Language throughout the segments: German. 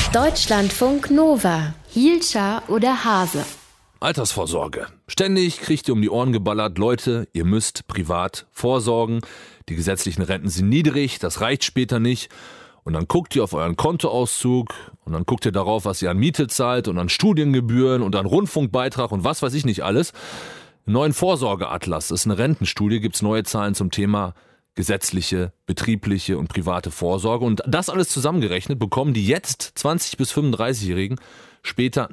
Deutschlandfunk Nova. Hielscher oder Hase? Altersvorsorge. Ständig kriegt ihr um die Ohren geballert, Leute, ihr müsst privat vorsorgen. Die gesetzlichen Renten sind niedrig, das reicht später nicht. Und dann guckt ihr auf euren Kontoauszug und dann guckt ihr darauf, was ihr an Miete zahlt und an Studiengebühren und an Rundfunkbeitrag und was weiß ich nicht alles. Im neuen Vorsorgeatlas, das ist eine Rentenstudie, gibt es neue Zahlen zum Thema gesetzliche, betriebliche und private Vorsorge. Und das alles zusammengerechnet bekommen die jetzt 20- bis 35-Jährigen später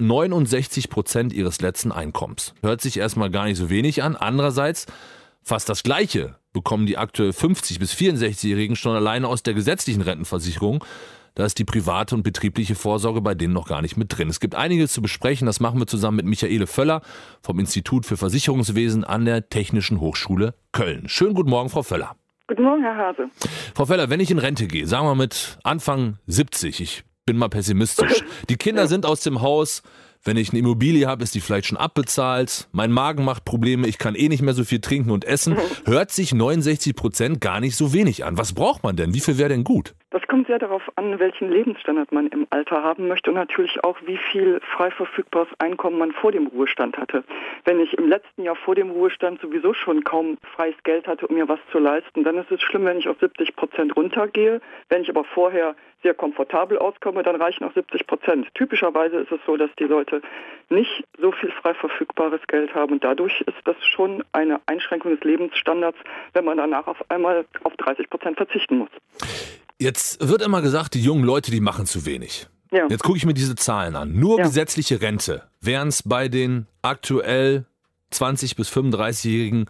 69% ihres letzten Einkommens. Hört sich erstmal gar nicht so wenig an. Andererseits fast das Gleiche bekommen die aktuell 50- bis 64-Jährigen schon alleine aus der gesetzlichen Rentenversicherung. Da ist die private und betriebliche Vorsorge bei denen noch gar nicht mit drin. Es gibt einiges zu besprechen. Das machen wir zusammen mit Michaele Völler vom Institut für Versicherungswesen an der Technischen Hochschule Köln. Schönen guten Morgen, Frau Völler. Guten Morgen, Herr Hase. Frau Völler, wenn ich in Rente gehe, sagen wir mit Anfang 70, ich bin mal pessimistisch. Die Kinder sind aus dem Haus. Wenn ich eine Immobilie habe, ist die vielleicht schon abbezahlt. Mein Magen macht Probleme, ich kann nicht mehr so viel trinken und essen. Hört sich 69% gar nicht so wenig an. Was braucht man denn? Wie viel wäre denn gut? Das kommt sehr darauf an, welchen Lebensstandard man im Alter haben möchte und natürlich auch, wie viel frei verfügbares Einkommen man vor dem Ruhestand hatte. Wenn ich im letzten Jahr vor dem Ruhestand sowieso schon kaum freies Geld hatte, um mir was zu leisten, dann ist es schlimm, wenn ich auf 70% runtergehe. Wenn ich aber vorher sehr komfortabel auskomme, dann reichen auch 70%. Typischerweise ist es so, dass die Leute nicht so viel frei verfügbares Geld haben und dadurch ist das schon eine Einschränkung des Lebensstandards, wenn man danach auf einmal auf 30% verzichten muss. Jetzt wird immer gesagt, die jungen Leute, die machen zu wenig. Ja. Jetzt gucke ich mir diese Zahlen an. Nur gesetzliche Rente wären es bei den aktuell 20- bis 35-Jährigen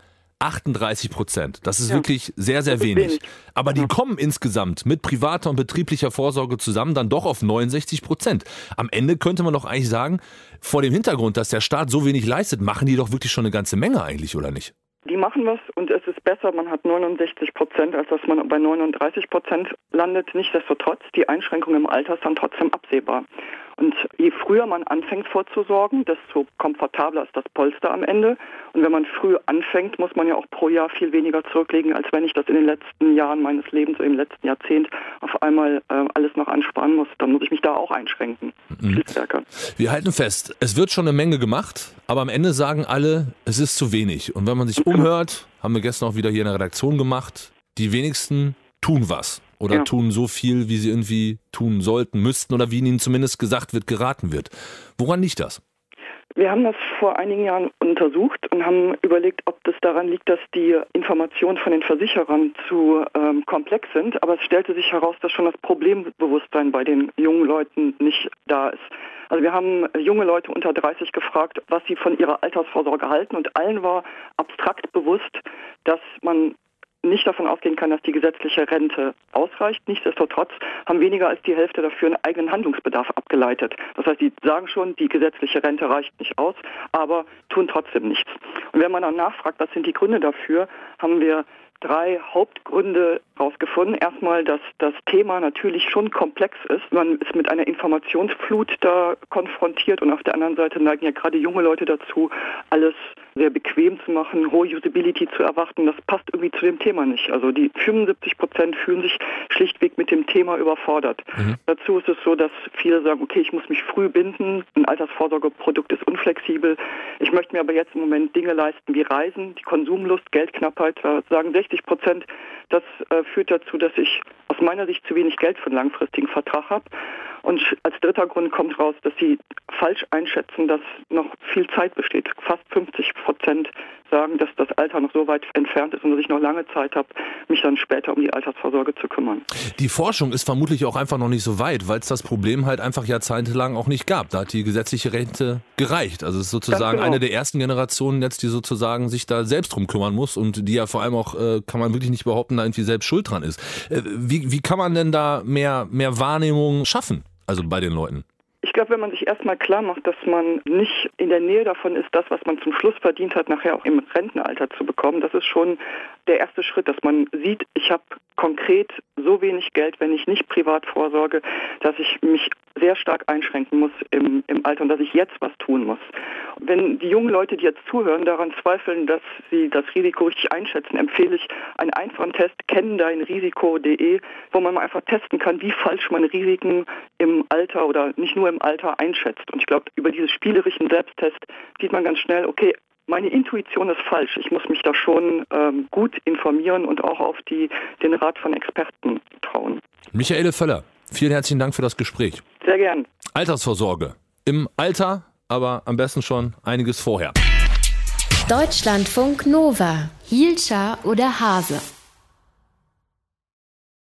38%. Das ist wirklich sehr, sehr wenig. Aber die kommen insgesamt mit privater und betrieblicher Vorsorge zusammen dann doch auf 69%. Am Ende könnte man doch eigentlich sagen, vor dem Hintergrund, dass der Staat so wenig leistet, machen die doch wirklich schon eine ganze Menge eigentlich, oder nicht? Die machen was und es ist besser, man hat 69%, als dass man bei 39% landet. Nichtsdestotrotz, die Einschränkung im Alter ist dann trotzdem absehbar. Und je früher man anfängt vorzusorgen, desto komfortabler ist das Polster am Ende. Und wenn man früh anfängt, muss man ja auch pro Jahr viel weniger zurücklegen, als wenn ich das in den letzten Jahren meines Lebens, im letzten Jahrzehnt, auf einmal alles noch ansparen muss. Dann muss ich mich da auch einschränken. Viel stärker. Wir halten fest, es wird schon eine Menge gemacht, aber am Ende sagen alle, es ist zu wenig. Und wenn man sich umhört, haben wir gestern auch wieder hier in der Redaktion gemacht, die wenigsten tun was. Oder tun so viel, wie sie irgendwie tun sollten, müssten oder wie ihnen zumindest gesagt wird, geraten wird. Woran liegt das? Wir haben das vor einigen Jahren untersucht und haben überlegt, ob das daran liegt, dass die Informationen von den Versicherern zu komplex sind. Aber es stellte sich heraus, dass schon das Problembewusstsein bei den jungen Leuten nicht da ist. Also wir haben junge Leute unter 30 gefragt, was sie von ihrer Altersvorsorge halten. Und allen war abstrakt bewusst, dass man nicht davon ausgehen kann, dass die gesetzliche Rente ausreicht. Nichtsdestotrotz haben weniger als die Hälfte dafür einen eigenen Handlungsbedarf abgeleitet. Das heißt, die sagen schon, die gesetzliche Rente reicht nicht aus, aber tun trotzdem nichts. Und wenn man dann nachfragt, was sind die Gründe dafür, haben wir 3 Hauptgründe rausgefunden. Erstmal, dass das Thema natürlich schon komplex ist. Man ist mit einer Informationsflut da konfrontiert und auf der anderen Seite neigen ja gerade junge Leute dazu, alles sehr bequem zu machen, hohe Usability zu erwarten. Das passt irgendwie zu dem Thema nicht. Also die 75% fühlen sich schlichtweg mit dem Thema überfordert. Dazu ist es so, dass viele sagen, okay, ich muss mich früh binden, ein Altersvorsorgeprodukt ist unflexibel. Ich möchte mir aber jetzt im Moment Dinge leisten wie Reisen, die Konsumlust, Geldknappheit, da sagen 60%, das führt dazu, dass ich aus meiner Sicht zu wenig Geld für einen langfristigen Vertrag habe. Und als dritter Grund kommt raus, dass sie falsch einschätzen, dass noch viel Zeit besteht. Fast 50% sagen, dass das Alter noch so weit entfernt ist und dass ich noch lange Zeit habe, mich dann später um die Altersvorsorge zu kümmern. Die Forschung ist vermutlich auch einfach noch nicht so weit, weil es das Problem halt einfach jahrzehntelang auch nicht gab. Da hat die gesetzliche Rente gereicht. Also es ist sozusagen eine der ersten Generationen jetzt, die sozusagen sich da selbst drum kümmern muss und die ja vor allem auch, kann man wirklich nicht behaupten, da irgendwie selbst schuld dran ist. Wie kann man denn da mehr Wahrnehmung schaffen? Also bei den Leuten? Ich glaube, wenn man sich erstmal klar macht, dass man nicht in der Nähe davon ist, das, was man zum Schluss verdient hat, nachher auch im Rentenalter zu bekommen, das ist schon der erste Schritt, dass man sieht, ich habe konkret so wenig Geld, wenn ich nicht privat vorsorge, dass ich mich sehr stark einschränken muss im Alter und dass ich jetzt was tun muss. Wenn die jungen Leute, die jetzt zuhören, daran zweifeln, dass sie das Risiko richtig einschätzen, empfehle ich einen einfachen Test, kennendeinrisiko.de, wo man mal einfach testen kann, wie falsch man Risiken im Alter oder nicht nur im Alter einschätzt. Und ich glaube, über diesen spielerischen Selbsttest sieht man ganz schnell, okay, meine Intuition ist falsch. Ich muss mich da schon gut informieren und auch auf den Rat von Experten trauen. Michaele Völler, vielen herzlichen Dank für das Gespräch. Sehr gern. Altersvorsorge. Im Alter, aber am besten schon einiges vorher. Deutschlandfunk Nova. Hielscher oder Hase?